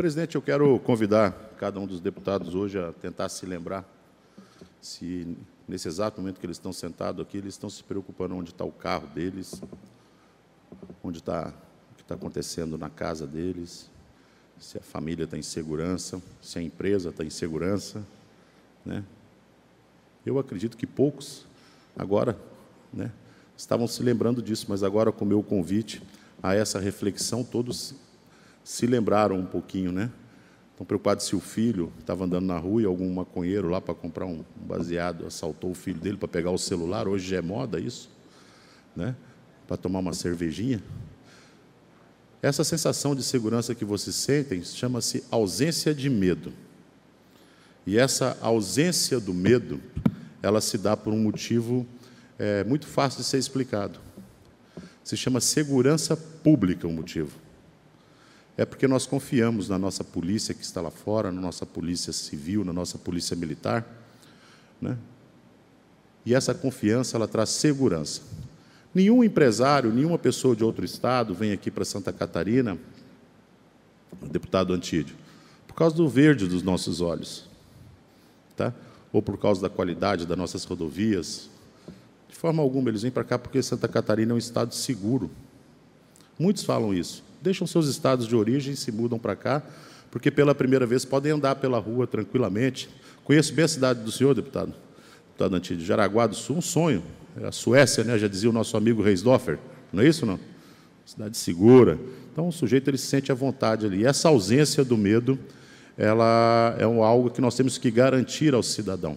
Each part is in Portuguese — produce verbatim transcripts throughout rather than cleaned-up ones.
Presidente, eu quero convidar cada um dos deputados hoje a tentar se lembrar se, nesse exato momento que eles estão sentados aqui, eles estão se preocupando onde está o carro deles, onde está o que está acontecendo na casa deles, se a família está em segurança, se a empresa está em segurança, né? Eu acredito que poucos, agora, né, estavam se lembrando disso, mas agora, com o meu convite a essa reflexão, todos se lembraram um pouquinho, né? Estão preocupados se o filho estava andando na rua e algum maconheiro lá para comprar um baseado assaltou o filho dele para pegar o celular. Hoje já é moda isso, né? Para tomar uma cervejinha. Essa sensação de segurança que vocês sentem chama-se ausência de medo. E essa ausência do medo, ela se dá por um motivo é, muito fácil de ser explicado. Se chama segurança pública o motivo. É porque nós confiamos na nossa polícia que está lá fora, na nossa polícia civil, na nossa polícia militar, né? E essa confiança, ela traz segurança. Nenhum empresário, nenhuma pessoa de outro estado vem aqui para Santa Catarina, deputado Antídio, por causa do verde dos nossos olhos, tá? Ou por causa da qualidade das nossas rodovias. De forma alguma, eles vêm para cá porque Santa Catarina é um estado seguro. Muitos falam isso. Deixam seus estados de origem e se mudam para cá, porque pela primeira vez podem andar pela rua tranquilamente. Conheço bem a cidade do senhor, deputado, deputado Antídio, Jaraguá do Sul, um sonho. É a Suécia, né? Já dizia o nosso amigo Reisdorfer, não é isso, não? Cidade segura. Então, o sujeito ele se sente à vontade ali. E essa ausência do medo, ela é um, algo que nós temos que garantir ao cidadão.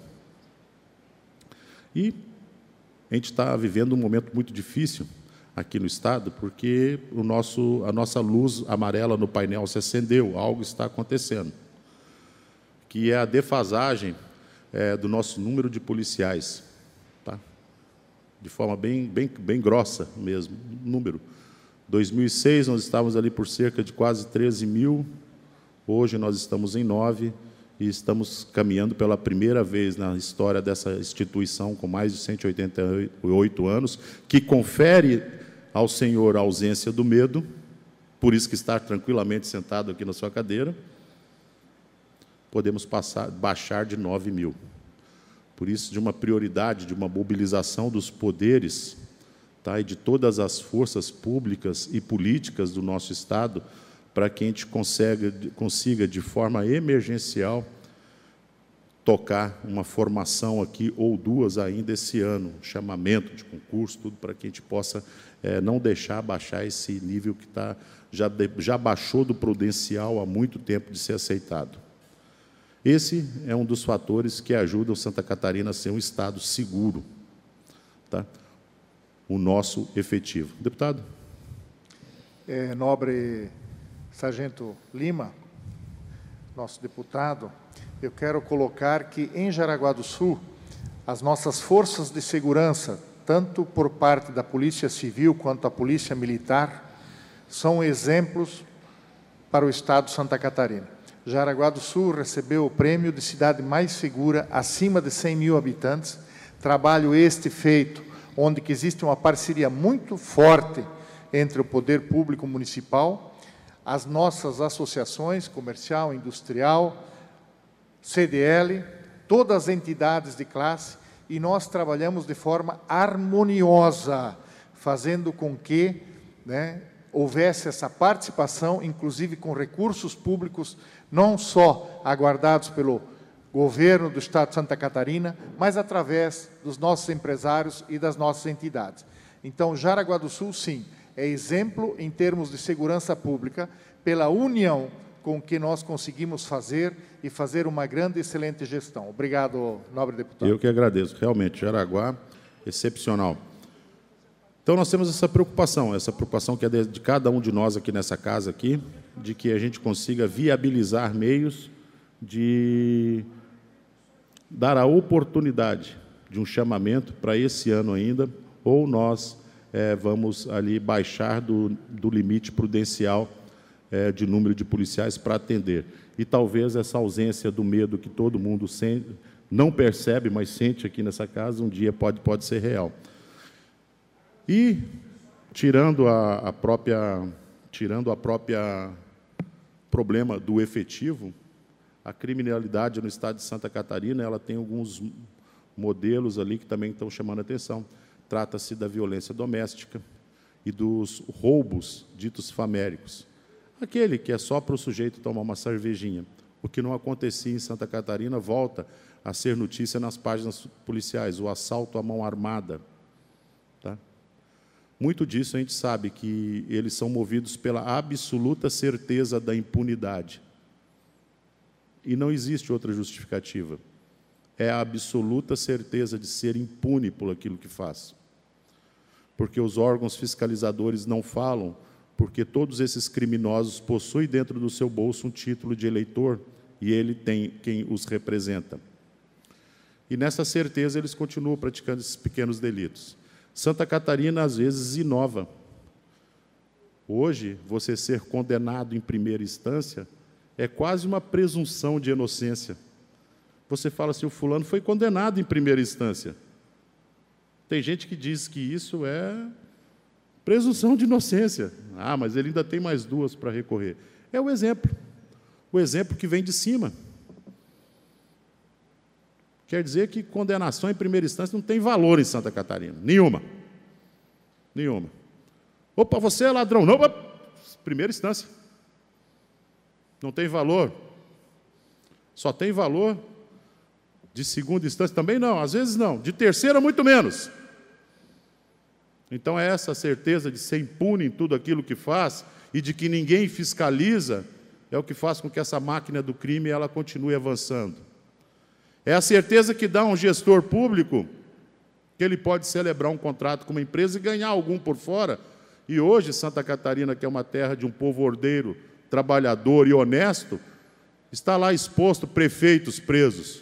E a gente está vivendo um momento muito difícil aqui no estado, porque o nosso, a nossa luz amarela no painel se acendeu, algo está acontecendo, que é a defasagem é, do nosso número de policiais, tá? De forma bem, bem, bem grossa mesmo, número. dois mil e seis, nós estávamos ali por cerca de quase treze mil, hoje nós estamos em nove, e estamos caminhando pela primeira vez na história dessa instituição, com mais de cento e oitenta e oito anos, que confere ao senhor a ausência do medo, por isso que está tranquilamente sentado aqui na sua cadeira, podemos passar, baixar de nove mil. Por isso, de uma prioridade, de uma mobilização dos poderes, tá, e de todas as forças públicas e políticas do nosso Estado, para que a gente consiga, consiga, de forma emergencial, tocar uma formação aqui, ou duas ainda esse ano, um chamamento de concurso, tudo para que a gente possa é, não deixar baixar esse nível que tá, já, já baixou do prudencial há muito tempo de ser aceitado. Esse é um dos fatores que ajudam Santa Catarina a ser um estado seguro, tá? O nosso efetivo. Deputado? É, nobre Sargento Lima, nosso deputado, eu quero colocar que, em Jaraguá do Sul, as nossas forças de segurança, tanto por parte da Polícia Civil quanto a Polícia Militar, são exemplos para o Estado de Santa Catarina. Jaraguá do Sul recebeu o prêmio de cidade mais segura, acima de cem mil habitantes. Trabalho este feito, onde que existe uma parceria muito forte entre o poder público municipal, as nossas associações, comercial, industrial, C D L, todas as entidades de classe, e nós trabalhamos de forma harmoniosa, fazendo com que, né, houvesse essa participação, inclusive com recursos públicos, não só aguardados pelo governo do Estado de Santa Catarina, mas através dos nossos empresários e das nossas entidades. Então, Jaraguá do Sul, sim, é exemplo em termos de segurança pública, pela união com que nós conseguimos fazer e fazer uma grande e excelente gestão. Obrigado, nobre deputado. Eu que agradeço. Realmente, Jaraguá, excepcional. Então, nós temos essa preocupação, essa preocupação que é de, de cada um de nós aqui nessa casa, aqui, de que a gente consiga viabilizar meios de dar a oportunidade de um chamamento para esse ano ainda, ou nós é, vamos ali baixar do, do limite prudencial é, de número de policiais para atender. E talvez essa ausência do medo que todo mundo sente, não percebe, mas sente aqui nessa casa, um dia pode, pode ser real. E, tirando a, a própria, tirando a própria problema do efetivo, a criminalidade no estado de Santa Catarina, ela tem alguns modelos ali que também estão chamando a atenção. Trata-se da violência doméstica e dos roubos ditos faméricos. Aquele que é só para o sujeito tomar uma cervejinha. O que não acontecia em Santa Catarina volta a ser notícia nas páginas policiais, o assalto à mão armada. Tá? Muito disso a gente sabe que eles são movidos pela absoluta certeza da impunidade. E não existe outra justificativa. É a absoluta certeza de ser impune por aquilo que faz. Porque os órgãos fiscalizadores não falam, porque todos esses criminosos possuem dentro do seu bolso um título de eleitor e ele tem quem os representa. E nessa certeza eles continuam praticando esses pequenos delitos. Santa Catarina, às vezes, inova. Hoje, você ser condenado em primeira instância é quase uma presunção de inocência. Você fala assim, o fulano foi condenado em primeira instância. Tem gente que diz que isso é presunção de inocência. Ah, mas ele ainda tem mais duas para recorrer. É o exemplo. O exemplo que vem de cima. Quer dizer que condenação em primeira instância não tem valor em Santa Catarina. Nenhuma. Nenhuma. Opa, você é ladrão. Não, opa, primeira instância. Não tem valor. Só tem valor de segunda instância também não, às vezes não. De terceira, muito menos. Então, é essa certeza de ser impune em tudo aquilo que faz e de que ninguém fiscaliza é o que faz com que essa máquina do crime ela continue avançando. É a certeza que dá a um gestor público que ele pode celebrar um contrato com uma empresa e ganhar algum por fora. E hoje, Santa Catarina, que é uma terra de um povo ordeiro, trabalhador e honesto, está lá exposto prefeitos presos.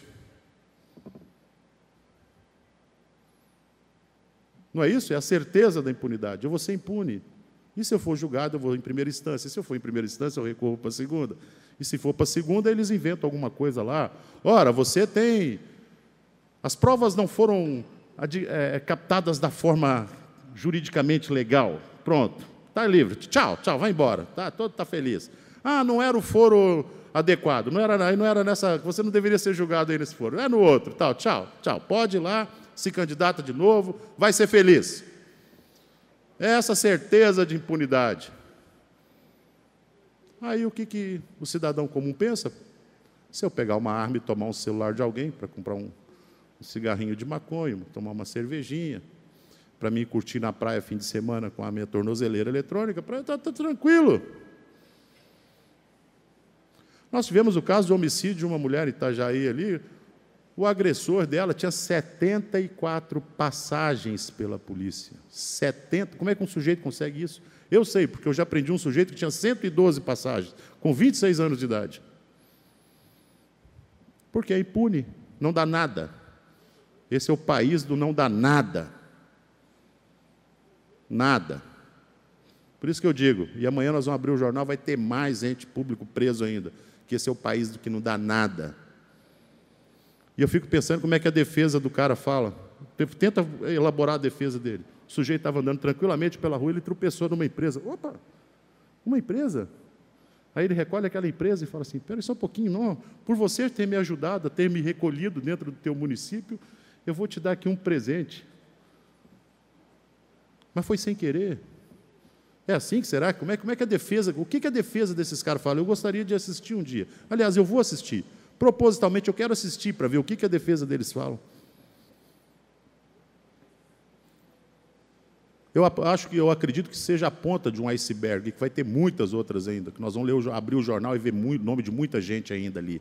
Não é isso? É a certeza da impunidade. Eu vou ser impune. E se eu for julgado, eu vou em primeira instância. E se eu for em primeira instância, eu recorro para a segunda. E se for para a segunda, eles inventam alguma coisa lá. Ora, você tem... As provas não foram é, captadas da forma juridicamente legal. Pronto. Está livre. Tchau, tchau, vai embora. Tá, todo está feliz. Ah, não era o foro adequado. Não era, não era nessa... Você não deveria ser julgado aí nesse foro. É no outro. Tal, tchau, tchau. Pode ir lá, se candidata de novo, vai ser feliz. É essa certeza de impunidade. Aí o que, que o cidadão comum pensa? Se eu pegar uma arma e tomar um celular de alguém para comprar um, um cigarrinho de maconha, tomar uma cervejinha, para mim curtir na praia fim de semana com a minha tornozeleira eletrônica, para estar tá, tá tranquilo. Nós tivemos o caso de homicídio de uma mulher em Itajaí ali. O agressor dela tinha setenta e quatro passagens pela polícia. setenta. Como é que um sujeito consegue isso? Eu sei, porque eu já aprendi um sujeito que tinha cento e doze passagens, com vinte e seis anos de idade. Porque é impune, não dá nada. Esse é o país do não dá nada. Nada. Por isso que eu digo, e amanhã nós vamos abrir o jornal, vai ter mais ente público preso ainda, que esse é o país do que não dá nada. E eu fico pensando como é que a defesa do cara fala. Tenta elaborar a defesa dele. O sujeito estava andando tranquilamente pela rua, ele tropeçou numa empresa. Opa, uma empresa? Aí ele recolhe aquela empresa e fala assim, espera só um pouquinho, não, por você ter me ajudado, ter me recolhido dentro do teu município, eu vou te dar aqui um presente. Mas foi sem querer. É assim que será? Como é, como é que a defesa, o que, que a defesa desses caras fala? Eu gostaria de assistir um dia. Aliás, eu vou assistir. Propositalmente, eu quero assistir para ver o que, que a defesa deles fala. Eu acho que eu acredito que seja a ponta de um iceberg, que vai ter muitas outras ainda, que nós vamos ler, abrir o jornal e ver o nome de muita gente ainda ali.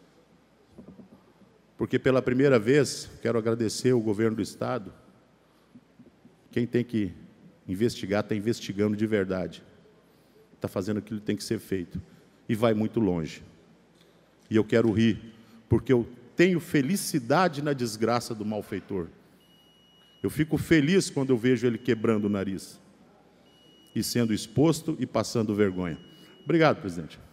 Porque, pela primeira vez, quero agradecer ao governo do Estado. Quem tem que investigar, está investigando de verdade. Está fazendo aquilo que tem que ser feito. E vai muito longe. E eu quero rir, porque eu tenho felicidade na desgraça do malfeitor. Eu fico feliz quando eu vejo ele quebrando o nariz e sendo exposto e passando vergonha. Obrigado, presidente.